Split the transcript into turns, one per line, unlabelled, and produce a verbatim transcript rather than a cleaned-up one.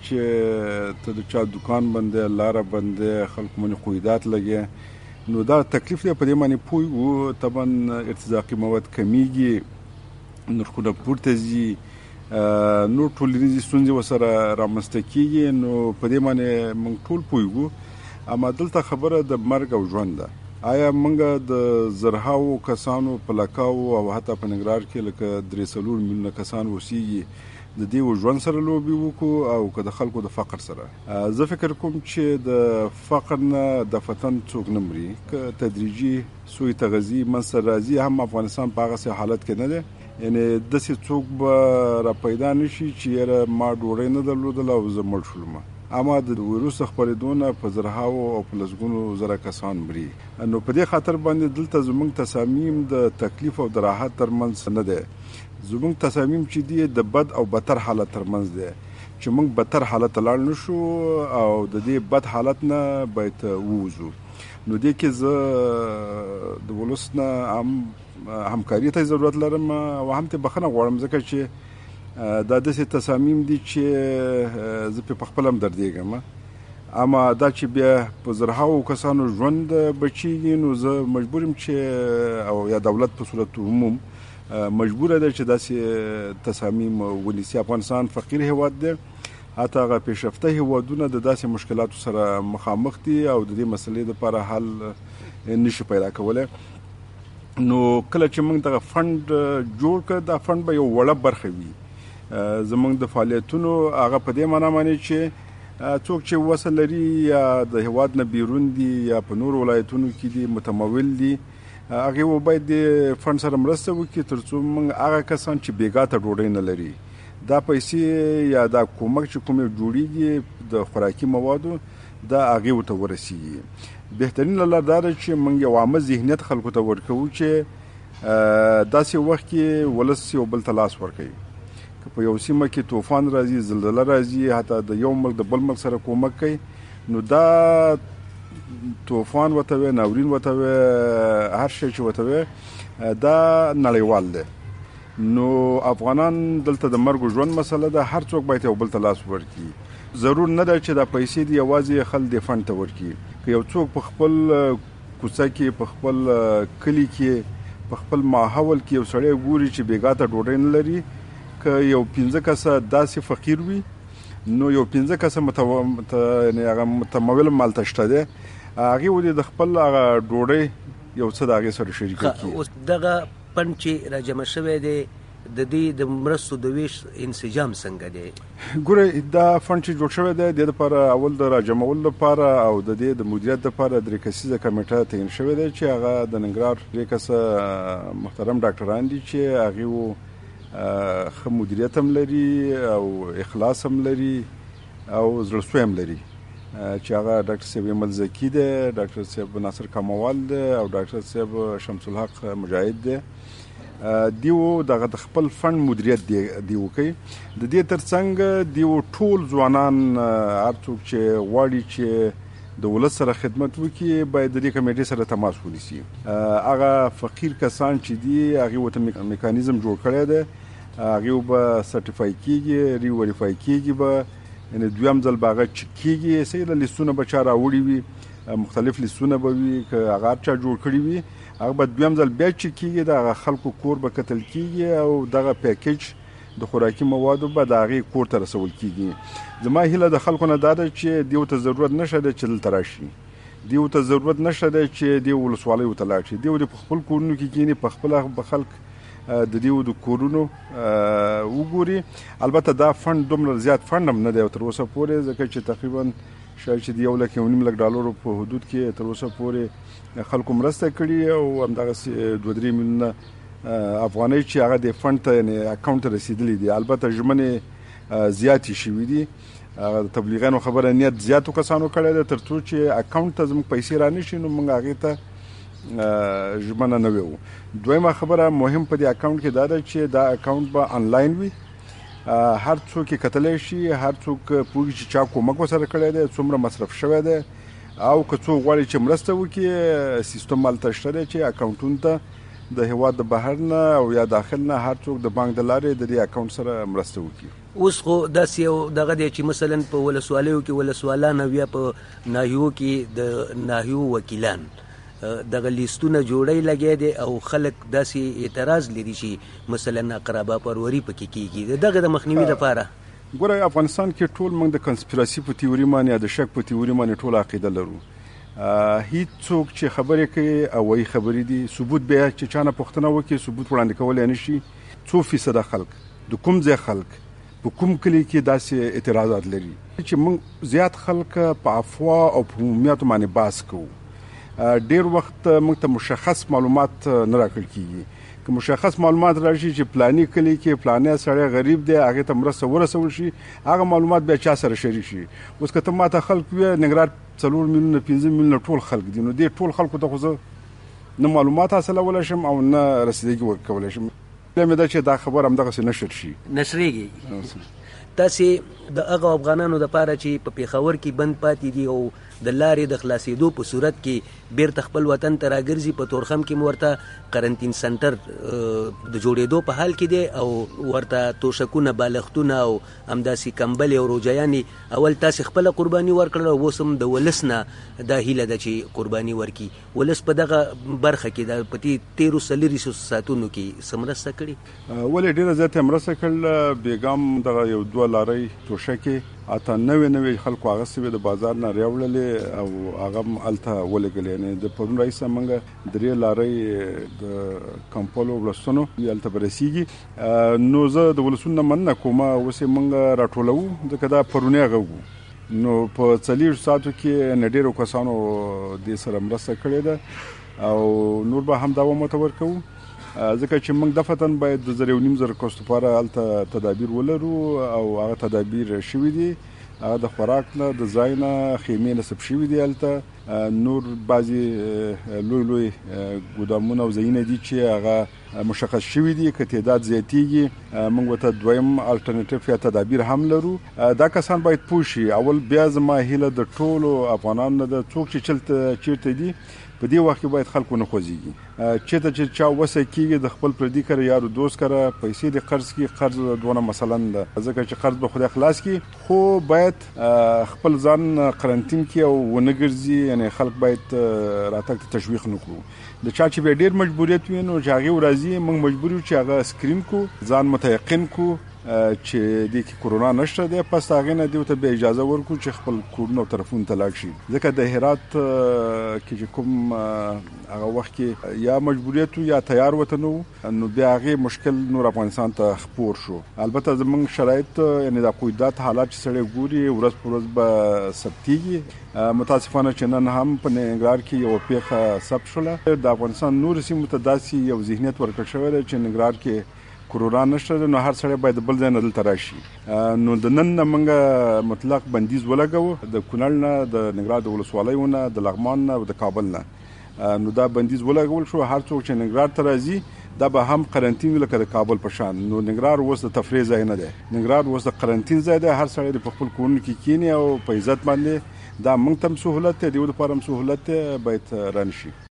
چې ته د چا دکان بندې لاره بندې خلکو باندې قیودات لګي نو دا تکلیف دی په دې باندې پوه وو. طبعا ارتزاقي مواد کمیږي نرخونه پورته ځي نور ټولنیزې ستونزې ورسره رامنځته کېږي نو په دې باندې موږ ټول پوهېږو. اما دلته خبره د مرګ او ژوند ده. آیا موږ د زرهاو کسانو په لکاو او حتی په ننګرهار کې لکه درې څلور میلیونه کسان اوسېږي د دې ژوند سره لوبې وکړو او که د خلکو د فقر سره؟ زه فکر کوم چې د فقر نه د فتن څوک نه مري. که تدریجي سوی تغذي منځته راځي هم افغانستان په هغسې حالت کې نه دی. یعنې داسې څوک به را پیدا نه شي چې یاره ما ډوډۍ نه درلودله او زه مړ شولم. اما د ویروس خپرېدو نه په زرهاو او په لسګونو زره کسان مري. نو په دې خاطر باندې دلته زموږ تصامیم د تکلیف او د راحت ترمنځ نه دی. زموږ تصامیم چې دی د بد او بدتر حالت ترمنځ دی چې موږ بدتر حالت ته لاړ نشو او د دې بد حالت نه باید ووځو. نو دې کې زه د ولس نه هم همکاري ته ضرورت لرم او هم ته بخښنه غواړم ځکه چې دا داسې تصامیم دي چې زه پې په خپله هم دردېږم. اما دا چې بیا په زرهاو کسانو ژوند بچېږي نو زه مجبور یم چې او یا دولت په صورت عموم مجبوره ده چې داسې تصامیم ونیسي. افغانستان فقیر هیواد دی. حتی هغه پیشرفته هیوادونه د داسې مشکلاتو سره مخامخ دي او د دې مسلې دپاره حل نشي پیدا کولی. نو کله چې موږ دغه فنډ جوړ کړ دا فنډ به یو وړه برخه وي زموږ د فعالیتونو. هغه په دې معنا باندې چې څوک چې وسه لري یا د هیواد نه بیرون دي یا په نور ولایتونو کې دي متمول دي هغې و باید د فنډ سره مرسته وکړي تر څو موږ هغه کسان چې بېګا ته ډوډۍ نه لري دا پیسې یا دا کومک چې کومې جوړېږي د خوراکي موادو دا هغې ورته ورسېږي. بهترینه لار دا ده چې موږ یو عامه ذهنیت خلکو ته ورکوو چې داسې وخت کې ولس یو بل ته لاس ورکوي. که په یو سیمه کې طوفان راځي زلزله راځي حتی د یو ملک د بل ملک سره کومک کوي نو دا طوفان ورته وی ناورین ورته وی هر شی چې ورته وی دا نړیوال دی. نو افغانان دلته د مرګ او ژوند مسله ده. هر څوک باید یو بل ته لاس ورکړي. ضرور نه ده چې دا پیسې دي یوازې خل د فنډ ته ورکړي. که یو څوک په خپل کوڅه کې په خپل کلي کې په خپل ماحول کې یو سړی ګوري چې بېګا ته ډوډۍ نه لري که یو پنځه کسه داسې فقیر وي نو یو پنځه کسه متمول مالته شته دی هغې ودې د خپل هغه ډوډۍ یو څه د هغې سره شریکه کړي.
اوس دغه فنډ چې راجمع شوی دی د دې د مرستو د ویش انسجام څنګه دی؟
ګوره دا فنډ چې جوړ شوی دی د دې لپاره اول د راجمعولو لپاره او د دې د مدیریت لپاره درې کسیزه کمیټه تعین شوې ده چې هغه د ننګرهار درې کسه محترم ډاکټران دي چې هغې ښه مدیریت هم لري او اخلاص هم لري او زړهسوی هم لري چې هغه ډاکټر صاحب ایمل زکي دی، ډاکټر صاحب ناصر کاموال دی او ډاکټر صاحب شمس الحق مجاهد دی. دیو دغه د خپل فنډ مدیریت دی وکړي. د دې ترڅنګ دیو ټول ځوانان هر څوک چې غواړي چې د ولس سره خدمت وکړي باید د دې کمیټې سره تماس ونیسي. هغه فقیر کسان چې دي هغې ورته میکانیزم جوړ کړی دی، هغې به سرټیفای کېږي، ری وریفای کېږي به، یعنې دویم ځل به هغه چک کېږي. صحیح لیستونه به چا راوړي وي، مختلف لیستونه به وي، که هغه هر چا جوړ کړي وي هغه به دویم ځل بیا چک کېږي، د هغه خلکو کور به کتل کېږي او دغه پیکیج د خوراکي موادو به د هغې کور ته رسول کېږي. زما هیله د خلکو نه دا ده چې دیو ته ضرورت نشته دی چې دلته راشي، دیو ته ضرورت نشته دی چې دیو ولسوالیو ته لاړ شي. دیو دې په خپل کورونو کې کښېني، په خپله به خلک د دیو د کورونو وګوري. البته دا فنډ دومره زیات فنډ هم نه دی تر اوسه پورې، ځکه چې تقریبا شاید چې د یو لک یو نیم لک ډالرو په حدود کې تر اوسه پورې خلکو مرسته کړي او همدغسې دوه درې میلیونه افغانۍ چې هغه د فنډ ته یعنې اکاونټ ته رسېدلي دي. البته ژمنې زیاتې شوي دي، د تبلیغیانو خبره نیت زیاتو کسانو کړی ده تر څو چې اکاونټ ته زموږ پیسې را نشي نو موږ هغې ته ژمنه نه وي. دویمه خبره مهم په دې اکاونټ کې دا ده چې دا اکاونټ به آنلاین وي، هر څوک یې کتلی شي، هر څوک پوهېږي چې چا کومک ورسره کړی دی، څومره مصرف شوی دی، او که څوک غواړي چې مرسته وکړي سیستم هلته شته دی چې اکاونټونو ته د هېواد د بهر نه او یا داخل نه هر څوک د بانک د لارې د دې اکاونټ سره مرسته وکړي.
اوس خو داسې یو دغه دی چې مثلا په ولسوالیو کې ولسوالان او یا په ناحیو کې د ناحیو وکیلان دغه لیستونه جوړی لګی دی او خلک داسې اعتراض لري چې مثلا قرابه پروري پکې کېږي دغه د مخنیوي لپاره.
ګوره افغانستان کې ټول موږ د کنسپیراسي په تیوري باندې یا د شک په تیوري باندې ټول عقیده لرو. هیڅ څوک چې خبرې کوي او وایي خبرې دي ثبوت بیا چې چا نه پوښتنه وکړي ثبوت وړاندې کولی نه شي. څو فیصده خلک د کوم ځای خلک په کوم کلي کې داسې اعتراضات لري چې موږ زیات خلک په افوا او په عمومیاتو باندې بحث کوو. ډېر وخت موږ ته مشخص معلومات نه راکړل کېږي. که مشخص معلومات راشي چې پلاني کلي کې پلاني سړی غریب دی هغې ته مرسته ورسول شي هغه معلومات بیا چا سره شریک شي. اوس که ته ما ته خلک وایې ننګرهار څلور میلیونه پنځه میلیونه ټول خلک دي نو دې ټول خلکو ته خو زه نه معلومات حاصلولی شم او نه رسیدګي ورکولی شم. مې دا چې دا خبر همدغسې نشر شي
نشرېږي. تاسې د هغه افغانانو دپاره چې په پېښور کې بند پاتې دي او د لارې د خلاصېدو په صورت کې بیرته خپل وطن ته راګرځي په تورخم کې مو ورته قرنطین سنټر د جوړېدو په حال کې دی او ورته توشکونه بالښتونه او همداسې کمبلې او روجایانې اول تاسې خپله قرباني ورکړله او اوس هم د ولس نه دا هیله ده چې قرباني ورکړي. ولس په دغه برخه کې د په دې تېرو څلېرویشتو ساعتونو کې څه مرسته کړې؟
ولې ډېره زیاته مرسته کړله. بېګام دغه یو دوه لارۍ توشکې اته نوې نوې خلکو اخیستې وې د بازار نه راوړلې او هغه هم هلته ولېږلې. یعنې د پرون راهیسې موږ درې لارۍ د کمپلو ولسونو هلته به رسېږي. نو زه د ولسونو نه مننه کوم اوس یې موږ راټولوو ځکه دا پرونی غږ و نو په څلېرویشتو ساعتو کې نه ډېرو کسانو دې سره مرسته کړې ده او نور به هم دوام ورته ورکوو ځکه چې موږ دفتن باید د زر یو نیم زره کسو لپاره هلته تدابیر ولرو او هغه تدابیر شوي دي. هغه د خوراک نه د ځای نه خیمې نصب شوي دي. هلته نور بعضې لوی لوی ګودامونه او ځایونه دي چې هغه مشخص شوي دي. که تعداد زیاتېږي موږ ورته دویم الټرنیټیف یا تدابیر هم لرو. دا کسان باید پوه شي. اول بیا زما هیله د ټولو افغانانو نه ده څوک چې چلته چیرته دي په دې وخت کې باید خلکو نه خوځېږي. چېرته چې چا وسه کېږي د خپل پردي کره یارو دوست کره پیسې دې قرض کړي. قرض دونه مثلا ده ځکه چې قرض به خدای خلاص کړي خو باید خپل ځان قرنطین کړي او ونه ګرځي. یعنې خلک باید راتګ ته تشویق نه کړو. د چا چې بیا ډېر مجبوریت وي نو چې هغې ورځي موږ مجبور یو چې هغه سکرین کړو ځان متیقن کړو چې دې کې کرونا نشته دی. پس هغې نه دې ته بیا اجازه ورکړو چې خپل کورونه او طرفونو ته لاړ شي. ځکه د هرات کې چې کوم هغه وخت کې یا مجبوریت یا تیار وته نه و نو بیا هغې مشکل نور افغانستان ته خپور شو. البته زموږ شرایط یعنې د قیودات حالات چې سړی ګوري ورځ په ورځ به ثبتېږي. متاسفانه چې نن هم په ننګرهار کې یوه پیښه ثبت شوله. د افغانستان نورو سیمو ته داسې یو ذهنیت ورکړل شوی دی چې ننګرهار کې کرونا نشته نو هر سړی باید بل ځای نه دلته راشي. نو د نن نه موږ مطلق بندیز ولګوو د کونړ نه د ننګرهار د ولسوالیو نه د لغمان نه او د کابل نه. نو دا بندیز ولګول شو. هر څوک چې ننګرهار ته راځي دا به هم قرنطین وي لکه د کابل په شان. نو ننګرهار اوس د تفریح ځای نه دی. ننګرهار اوس د قرنطین ځای دی. هر سړی د په خپل کورونو کې کیني او په عزت باندې دا موږ ته هم سهولت دی دیو دپاره هم سهولت دی باید رانشي.